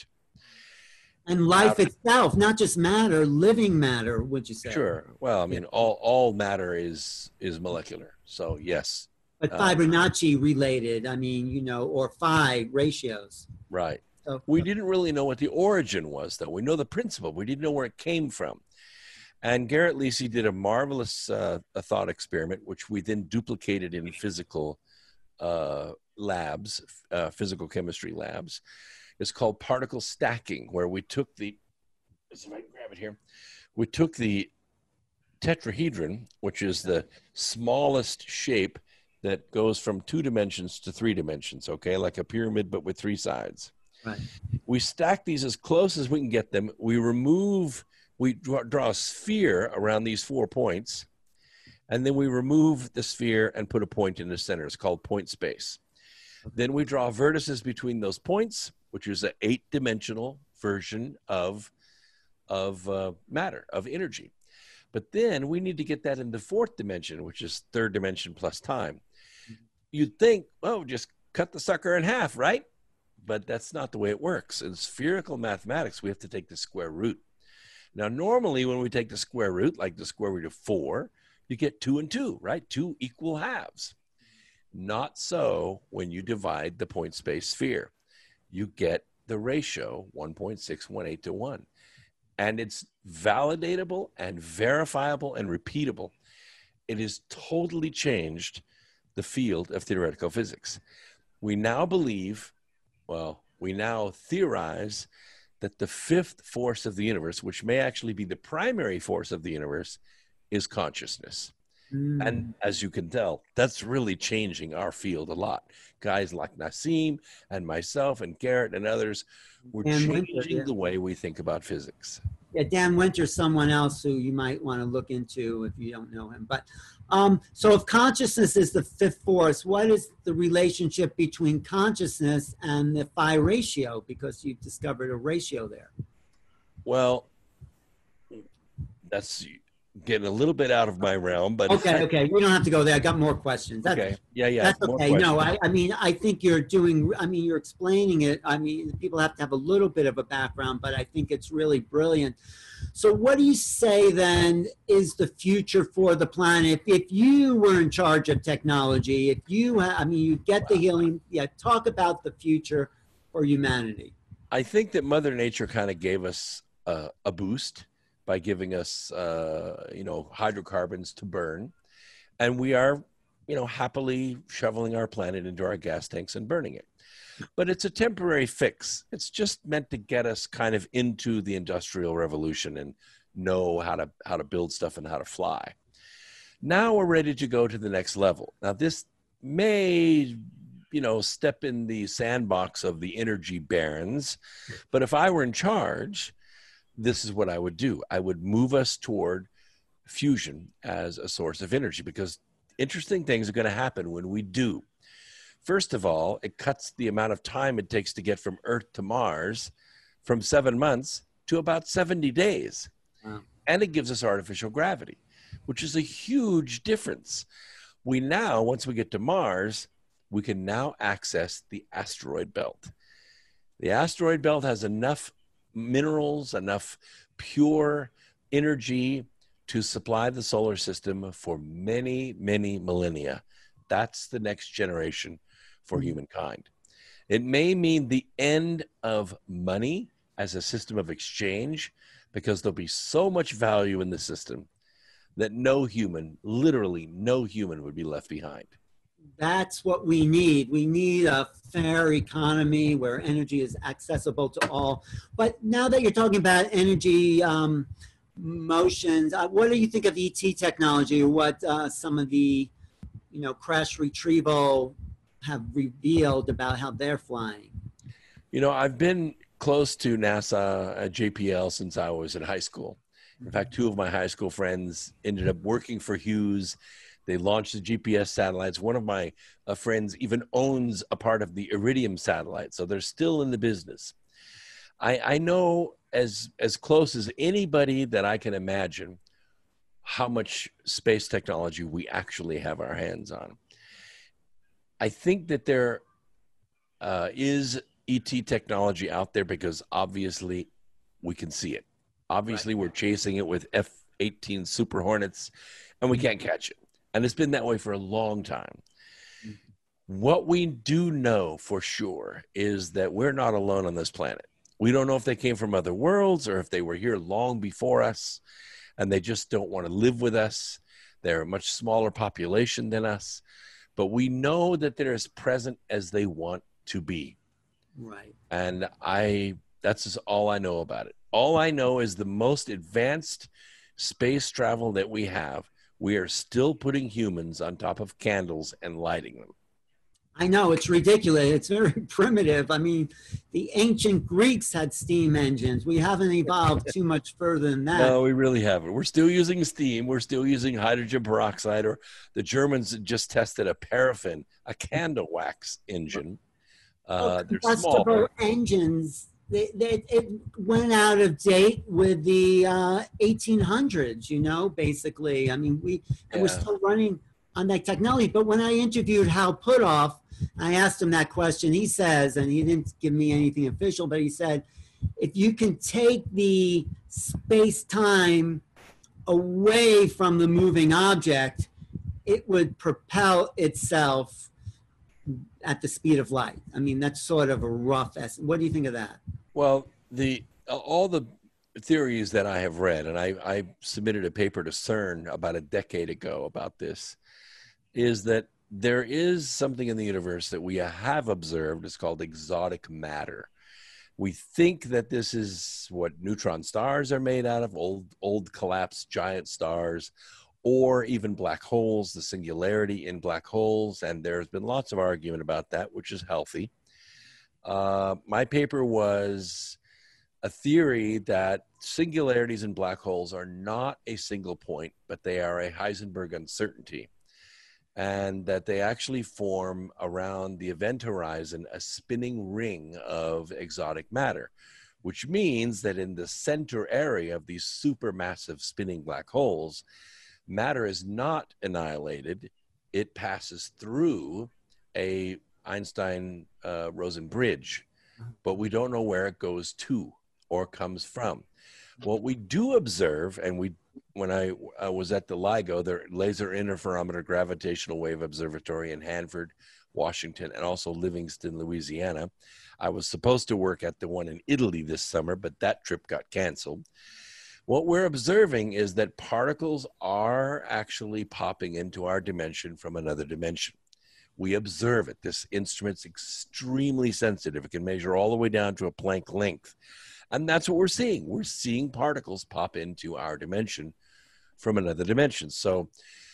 And life itself, not just matter, living matter, would you say? Sure. Well, I mean, yeah. all, all matter is is molecular. So, yes. But Fibonacci uh, related, I mean, you know, or phi ratios. Right. So, we didn't really know what the origin was, though. We know the principle. We didn't know where it came from. And Garrett Lisi did a marvelous uh, a thought experiment, which we then duplicated in physical uh, labs, uh, physical chemistry labs. It's called particle stacking, where we took the, if I can grab it here, we took the tetrahedron, which is the smallest shape that goes from two dimensions to three dimensions, okay, like a pyramid, but with three sides. Right. We stack these as close as we can get them. We remove, we draw, draw a sphere around these four points, and then we remove the sphere and put a point in the center. It's called point space. Then we draw vertices between those points, which is an eight-dimensional version of, of uh, matter, of energy. But then we need to get that in the fourth dimension, which is third dimension plus time. You'd think, oh, just cut the sucker in half, right? But that's not the way it works. In spherical mathematics, we have to take the square root. Now, normally when we take the square root, like the square root of four, you get two and two, right? Two equal halves. Not so when you divide the point space sphere. You get the ratio one point six one eight to one. And it's validatable and verifiable and repeatable. It has totally changed the field of theoretical physics. We now believe, well, we now theorize that the fifth force of the universe, which may actually be the primary force of the universe, is consciousness. Mm. And as you can tell, that's really changing our field a lot. Guys like Nassim and myself and Garrett and others, we're Dan Winter, changing yeah. the way we think about physics. Yeah, Dan Winter's someone else who you might want to look into if you don't know him. But um, so if consciousness is the fifth force, what is the relationship between consciousness and the phi ratio? Because you've discovered a ratio there. Well, that's getting a little bit out of my realm, but Okay, okay, we don't have to go there. I got more questions. That's, okay, yeah, yeah, that's more okay. No, questions. I, I mean, I think you're doing, I mean, you're explaining it. I mean, people have to have a little bit of a background, but I think it's really brilliant. So what do you say then is the future for the planet? If, if you were in charge of technology, if you, ha- I mean, you get the healing, yeah, talk about the future for humanity. I think that Mother Nature kind of gave us a, a boost by giving us, uh, you know, hydrocarbons to burn. And we are, you know, happily shoveling our planet into our gas tanks and burning it. But it's a temporary fix. It's just meant to get us kind of into the Industrial Revolution and know how to how to build stuff and how to fly. Now we're ready to go to the next level. Now this may, you know, step in the sandbox of the energy barons, but if I were in charge, this is what I would do. I would move us toward fusion as a source of energy, because interesting things are going to happen when we do. First of all, it cuts the amount of time it takes to get from Earth to Mars from seven months to about seventy days. Wow. And it gives us artificial gravity, which is a huge difference. We now, once we get to Mars, we can now access the asteroid belt. The asteroid belt has enough minerals, enough pure energy to supply the solar system for many, many millennia. That's the next generation for humankind. It may mean the end of money as a system of exchange, because there'll be so much value in the system that no human, literally no human, would be left behind. That's what we need. We need a fair economy where energy is accessible to all. But now that you're talking about energy um, motions, uh, what do you think of E T technology, or what uh, some of the, you know, crash retrieval have revealed about how they're flying? You know, I've been close to NASA at J P L since I was in high school. In fact, two of my high school friends ended up working for Hughes. They launched the G P S satellites. One of my uh, friends even owns a part of the Iridium satellite, so they're still in the business. I, I know as as close as anybody that I can imagine how much space technology we actually have our hands on. I think that there uh, is E T technology out there because obviously we can see it. Obviously, right. We're chasing it with F eighteen Super Hornets, and we can't catch it. And it's been that way for a long time. Mm-hmm. What we do know for sure is that we're not alone on this planet. We don't know if they came from other worlds or if they were here long before us, and they just don't want to live with us. They're a much smaller population than us, but we know that they're as present as they want to be. Right. And I, that's just all I know about it. All I know is the most advanced space travel that we have, we are still putting humans on top of candles and lighting them. I know, it's ridiculous. It's very primitive. I mean, the ancient Greeks had steam engines. We haven't evolved too much further than that. No, we really haven't. We're still using steam. We're still using hydrogen peroxide, or the Germans just tested a paraffin, a candle wax engine. Uh, they're combustible engines. They, they, it went out of date with the uh, eighteen hundreds, you know, basically. I mean, we, yeah. and we're still running on that technology. But when I interviewed Hal Puthoff, I asked him that question. He says, and he didn't give me anything official, but he said, if you can take the space-time away from the moving object, it would propel itself at the speed of light. I mean, that's sort of a rough estimate. What do you think of that? Well, the all the theories that I have read, and I, I submitted a paper to CERN about a decade ago about this, is that there is something in the universe that we have observed. It's called exotic matter. We think that this is what neutron stars are made out of, old, old collapsed giant stars, or even black holes, the singularity in black holes. And there's been lots of argument about that, which is healthy. Uh, my paper was a theory that singularities in black holes are not a single point, but they are a Heisenberg uncertainty, and that they actually form around the event horizon a spinning ring of exotic matter, which means that in the center area of these supermassive spinning black holes, matter is not annihilated. It passes through a Einstein-Rosen uh, bridge, but we don't know where it goes to or comes from. What we do observe, and we, when I uh, was at the LIGO, the Laser Interferometer Gravitational Wave Observatory in Hanford, Washington, and also Livingston, Louisiana. I was supposed to work at the one in Italy this summer, but that trip got canceled. What we're observing is that particles are actually popping into our dimension from another dimension. We observe it. This instrument's extremely sensitive. It can measure all the way down to a Planck length. And that's what we're seeing. We're seeing particles pop into our dimension from another dimension. So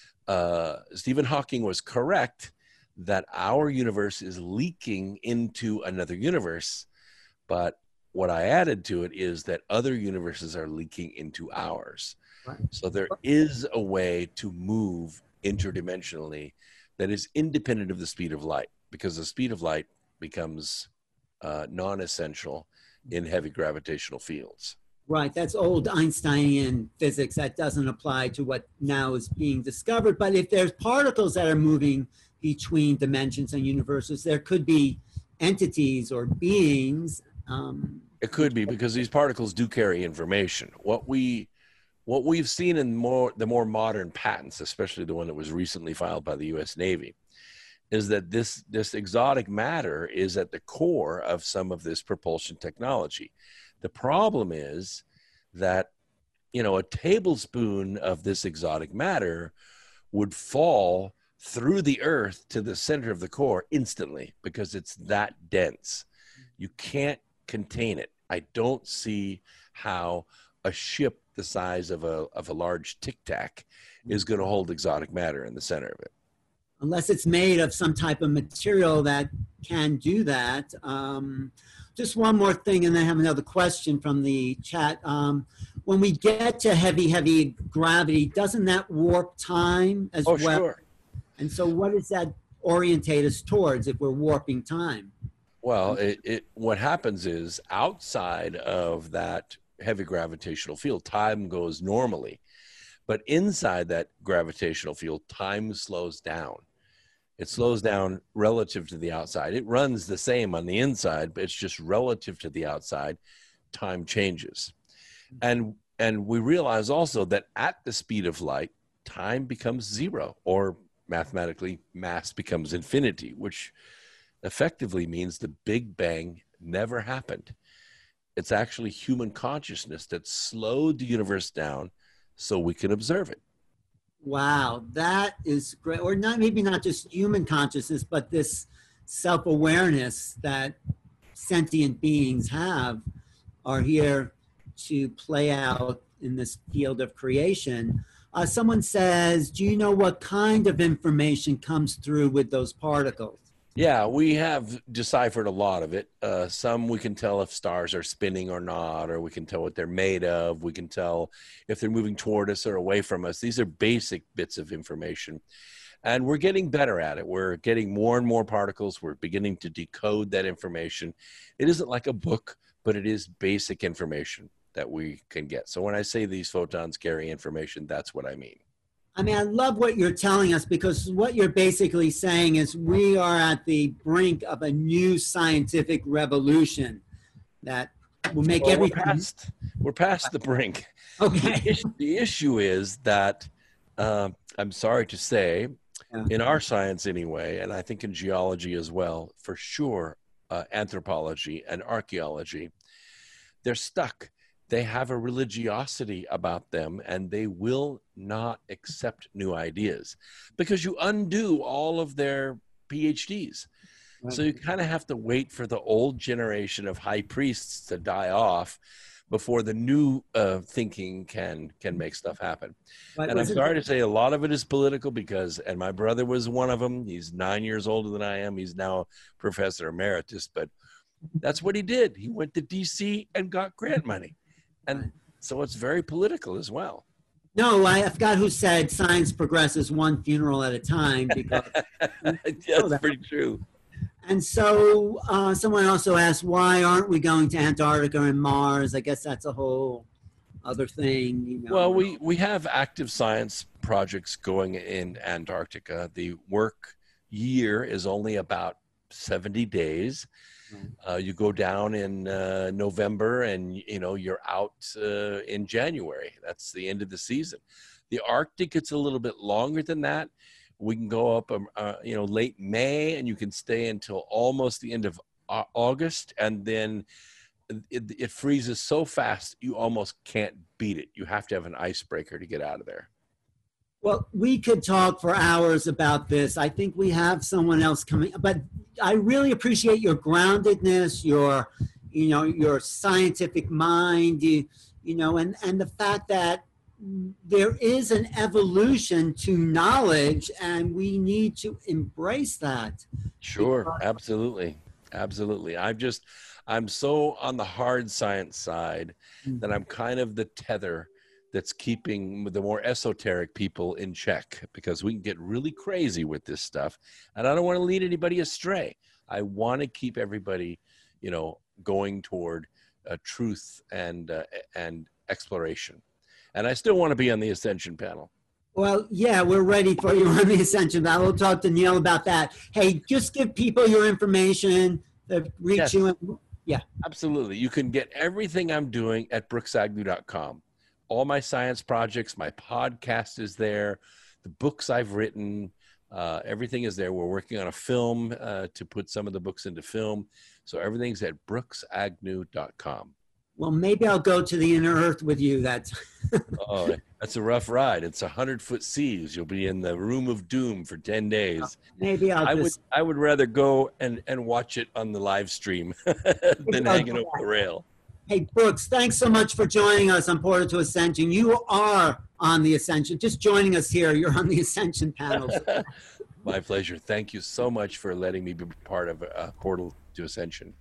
uh, Stephen Hawking was correct that our universe is leaking into another universe. But what I added to it is that other universes are leaking into ours. Right. So there is a way to move interdimensionally that is independent of the speed of light, because the speed of light becomes uh, non-essential in heavy gravitational fields. Right, that's old Einsteinian physics. That doesn't apply to what now is being discovered. But if there's particles that are moving between dimensions and universes, there could be entities or beings. Um, it could be, because these particles do carry information. What we What we've seen in more the more modern patents, especially the one that was recently filed by the U S Navy, is that this, this exotic matter is at the core of some of this propulsion technology. The problem is that, you know, a tablespoon of this exotic matter would fall through the Earth to the center of the core instantly, because it's that dense. You can't contain it. I don't see how a ship the size of a of a large Tic Tac is going to hold exotic matter in the center of it, unless it's made of some type of material that can do that. Um, just one more thing, and then I have another question from the chat. Um, when we get to heavy, heavy gravity, doesn't that warp time as oh, well? Sure. And so what does that orientate us towards if we're warping time? Well, it, it what happens is, outside of that heavy gravitational field, time goes normally, but inside that gravitational field, time slows down. It slows down relative to the outside. It runs the same on the inside, but it's just relative to the outside, time changes. And and we realize also that at the speed of light, time becomes zero, or mathematically, mass becomes infinity, which effectively means the Big Bang never happened. It's actually human consciousness that slowed the universe down so we can observe it. Wow, that is great. Or not, maybe not just human consciousness, but this self-awareness that sentient beings have are here to play out in this field of creation. Uh, someone says, do you know what kind of information comes through with those particles? Yeah, we have deciphered a lot of it. Uh, some we can tell if stars are spinning or not, or we can tell what they're made of. We can tell if they're moving toward us or away from us. These are basic bits of information. And we're getting better at it. We're getting more and more particles. We're beginning to decode that information. It isn't like a book, but it is basic information that we can get. So when I say these photons carry information, that's what I mean. I mean, I love what you're telling us, because what you're basically saying is we are at the brink of a new scientific revolution that will make well, everything. We're past, we're past the brink. Okay. The issue, the issue is that, uh, I'm sorry to say, yeah. in our science anyway, and I think in geology as well, for sure, uh, anthropology and archaeology, they're stuck. They have a religiosity about them, and they will not accept new ideas because you undo all of their P H Ds. Right. So you kind of have to wait for the old generation of high priests to die off before the new uh, thinking can can make stuff happen. But And I'm was it- sorry to say a lot of it is political because, and my brother was one of them. He's nine years older than I am. He's now professor emeritus, but that's what he did. He went to D C and got grant money. And so it's very political as well. No, I forgot who said science progresses one funeral at a time. Because, Yeah, that's pretty true. and so uh, someone also asked, why aren't we going to Antarctica and Mars? I guess that's a whole other thing. You know. Well, we, we have active science projects going in Antarctica. The work year is only about seventy days. Uh, you go down in uh, November and, you know, you're out uh, in January. That's the end of the season. The Arctic, it's a little bit longer than that. We can go up, um, uh, you know, late May, and you can stay until almost the end of uh, August. And then it, it freezes so fast, you almost can't beat it. You have to have an icebreaker to get out of there. Well, we could talk for hours about this. I think we have someone else coming, but I really appreciate your groundedness, your, you know, your scientific mind, you, you know, and, and the fact that there is an evolution to knowledge and we need to embrace that. Sure, absolutely. Absolutely. I'm just, I'm so on the hard science side that I'm kind of the tether that's keeping the more esoteric people in check, because we can get really crazy with this stuff. And I don't want to lead anybody astray. I want to keep everybody, you know, going toward uh, truth and, uh, and exploration. And I still want to be on the Ascension panel. Well, yeah, we're ready for you on the Ascension panel. We'll talk to Neil about that. Hey, just give people your information, uh, reach Yes. you. And, yeah. Absolutely. You can get everything I'm doing at brooks agnew dot com. All my science projects, my podcast is there, the books I've written, uh, everything is there. We're working on a film uh, to put some of the books into film. So everything's at brooks agnew dot com. Well, maybe I'll go to the inner earth with you. That's Oh, that's a rough ride. It's a hundred foot seas. You'll be in the room of doom for ten days. maybe I'll I would, just. I would rather go and, and watch it on the live stream than I'll hanging do over the rail. Hey, Brooks, thanks so much for joining us on Portal to Ascension. You are on the Ascension. Just joining us here, you're on the Ascension panel. My pleasure. Thank you so much for letting me be part of uh, Portal to Ascension.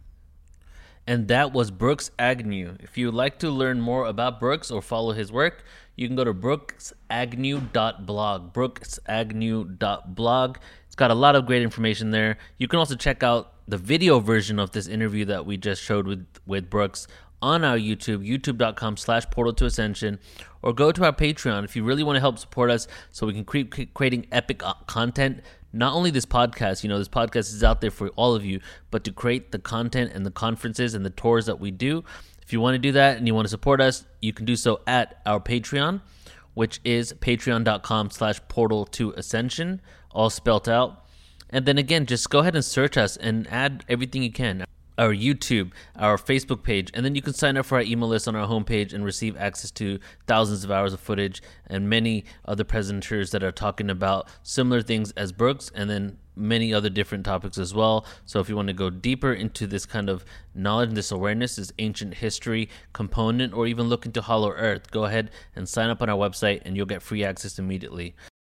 And that was Brooks Agnew. If you would like to learn more about Brooks or follow his work, you can go to brooks agnew dot blog. brooks agnew dot blog. It's got a lot of great information there. You can also check out the video version of this interview that we just showed with, with Brooks on our YouTube, youtube dot com slash portal to ascension, or go to our Patreon if you really want to help support us so we can keep creating epic content. Not only this podcast, you know, this podcast is out there for all of you, but to create the content and the conferences and the tours that we do. If you want to do that and you want to support us, you can do so at our Patreon, which is patreon dot com slash portal to ascension, all spelt out. And then again, just go ahead and search us and add everything you can. Our YouTube, our Facebook page, and then you can sign up for our email list on our homepage and receive access to thousands of hours of footage and many other presenters that are talking about similar things as Brooks, and then many other different topics as well. So if you want to go deeper into this kind of knowledge, this awareness, this ancient history component, or even look into Hollow Earth, go ahead and sign up on our website and you'll get free access immediately.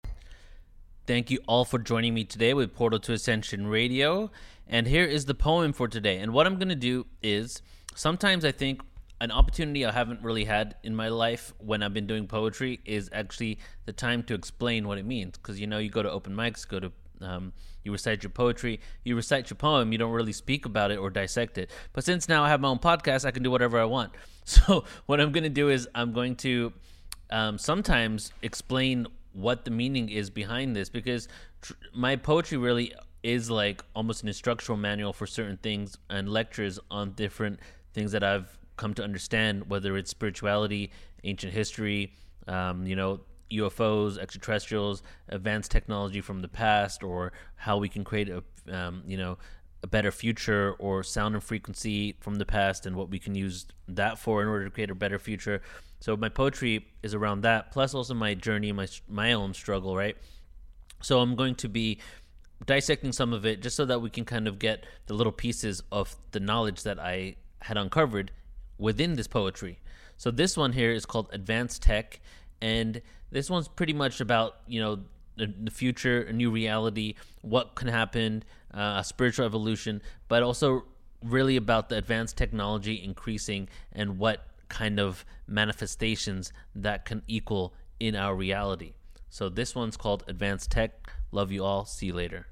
Thank you all for joining me today with Portal to Ascension Radio. And here is the poem for today. And what I'm going to do is, sometimes I think an opportunity I haven't really had in my life when I've been doing poetry is actually the time to explain what it means. Because, you know, you go to open mics, go to, um, you recite your poetry, you recite your poem, you don't really speak about it or dissect it. But since now I have my own podcast, I can do whatever I want. So what I'm going to do is I'm going to um, sometimes explain what the meaning is behind this, because tr- my poetry really is like almost an instructional manual for certain things and lectures on different things that I've come to understand, whether it's spirituality, ancient history, um, you know, U F Os, extraterrestrials, advanced technology from the past, or how we can create a, um, you know, a better future, or sound and frequency from the past and what we can use that for in order to create a better future. So my poetry is around that, plus also my journey, my my own struggle, right? So I'm going to be dissecting some of it just so that we can kind of get the little pieces of the knowledge that I had uncovered within this poetry. So this one here is called Advanced Tech, and this one's pretty much about, you know, the, the future, a new reality, what can happen, uh, a spiritual evolution, but also really about the advanced technology increasing and what kind of manifestations that can equal in our reality. So this one's called Advanced Tech. Love you all. See you later.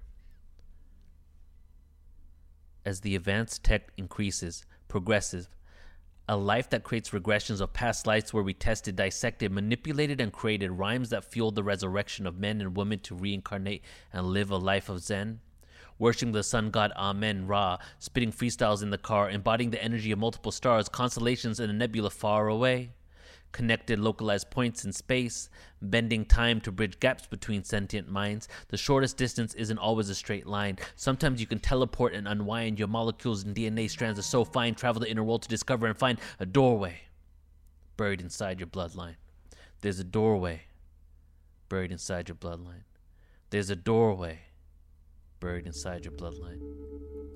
As the advanced tech increases, progressive, a life that creates regressions of past lives where we tested, dissected, manipulated, and created rhymes that fueled the resurrection of men and women to reincarnate and live a life of Zen. Worshipping the sun god Amen Ra, spitting freestyles in the car, embodying the energy of multiple stars, constellations in a nebula far away. Connected localized points in space, bending time to bridge gaps between sentient minds. The shortest distance isn't always a straight line. Sometimes you can teleport and unwind. Your molecules and D N A strands are so fine, travel the inner world to discover and find a doorway buried inside your bloodline. There's a doorway buried inside your bloodline. There's a doorway buried inside your bloodline.